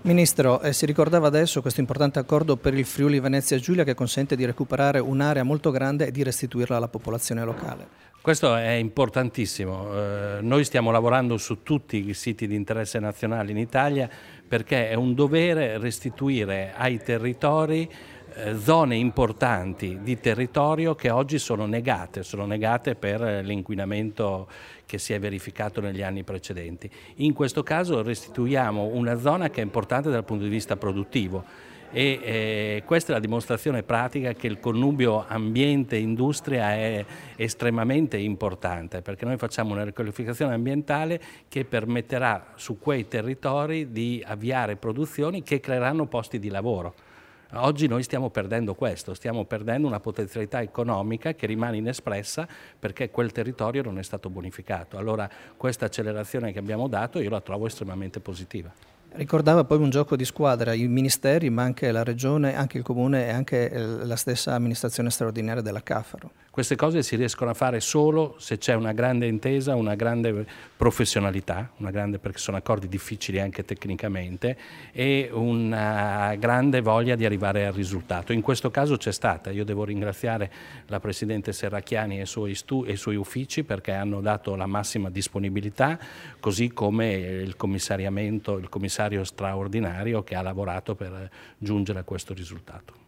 Ministro, si ricordava adesso questo importante accordo per il Friuli Venezia Giulia che consente di recuperare un'area molto grande e di restituirla alla popolazione locale. Questo è importantissimo. Noi stiamo lavorando su tutti i siti di interesse nazionale in Italia perché è un dovere restituire ai territori zone importanti di territorio che oggi sono negate per l'inquinamento che si è verificato negli anni precedenti. In questo caso restituiamo una zona che è importante dal punto di vista produttivo e questa è la dimostrazione pratica che il connubio ambiente-industria è estremamente importante, perché noi facciamo una riqualificazione ambientale che permetterà su quei territori di avviare produzioni che creeranno posti di lavoro. Oggi noi stiamo perdendo questo, stiamo perdendo una potenzialità economica che rimane inespressa perché quel territorio non è stato bonificato. Allora questa accelerazione che abbiamo dato io la trovo estremamente positiva. Ricordava poi un gioco di squadra, i ministeri, ma anche la regione, anche il comune e anche la stessa amministrazione straordinaria della Caffaro. Queste cose si riescono a fare solo se c'è una grande intesa, una grande professionalità, perché sono accordi difficili anche tecnicamente, e una grande voglia di arrivare al risultato. In questo caso c'è stata. Io devo ringraziare la Presidente Serracchiani e i suoi uffici perché hanno dato la massima disponibilità, così come il commissario straordinario che ha lavorato per giungere a questo risultato.